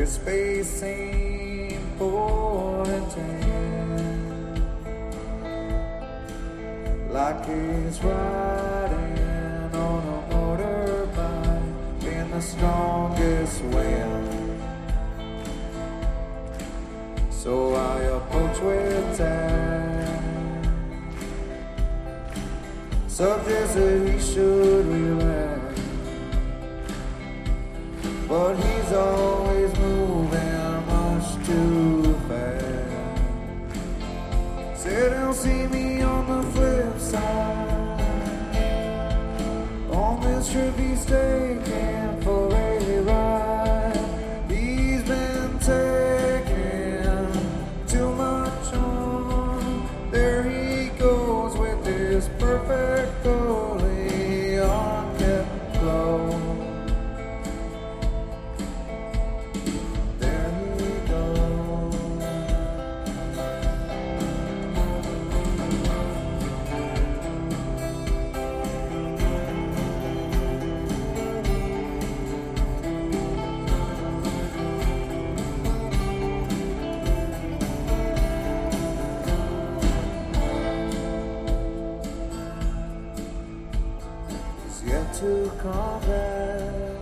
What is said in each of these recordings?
His face seemed full and tan, like he's riding on a motorbike in the strongest wind. So I approach with time, suggested he should relax, but he's always moving much too fast. Said he'll see me on the flip side, on this trip he's taking for a ride. He's been taking too much on. There he goes with his perfectly unkept clothes. There he goes. He's yet to come back,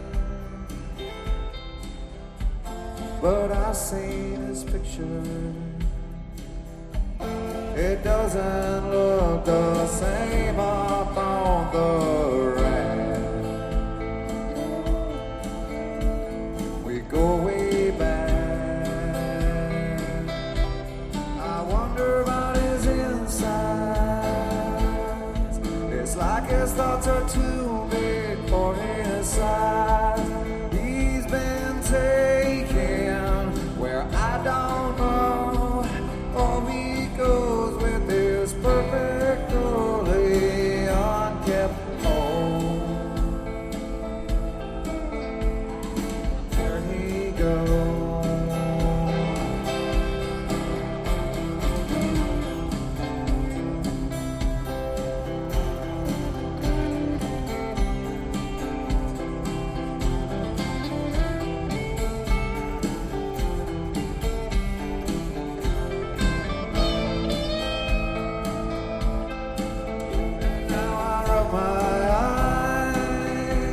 but I've seen his picture. It doesn't look the same up on the rack. We go way back. I wonder about his insides. It's like his thoughts are too big for his size. He's been taken where I don't know. Oh, he goes with his perfectly unkept home. There he goes. Now I rub my eye,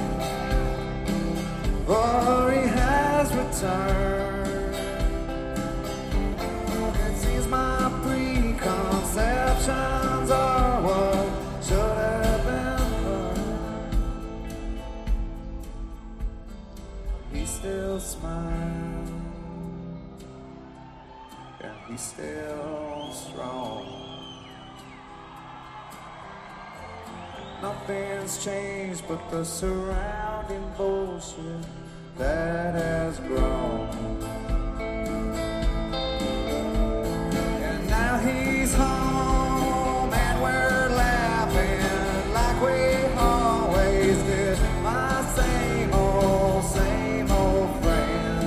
for he has returned. It seems my preconceptions are what should have been heard. He still smiles, and he's still strong. Nothing's changed but the surrounding bullshit that has grown. And now he's home and we're laughing like we always did. My same old friend.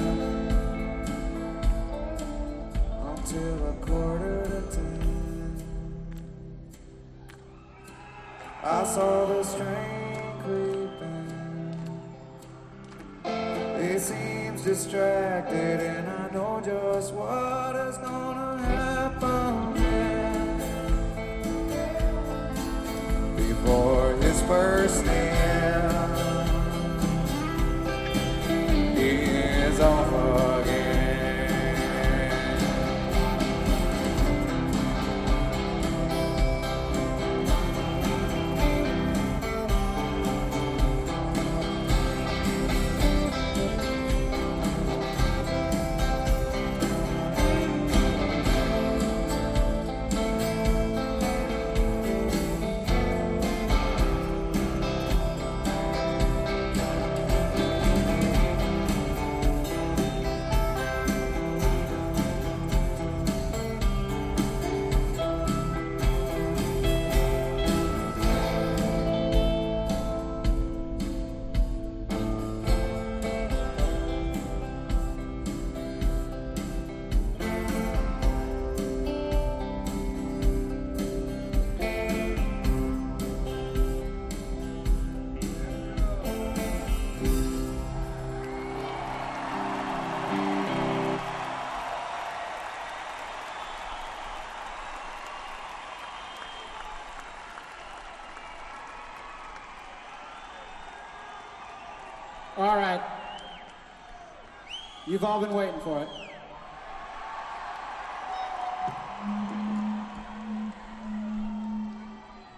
Until a quarter to 10, I saw this train creeping. It seems distracted, and I know just what is gonna happen next. Before his first name, he is off again. All right. You've all been waiting for it.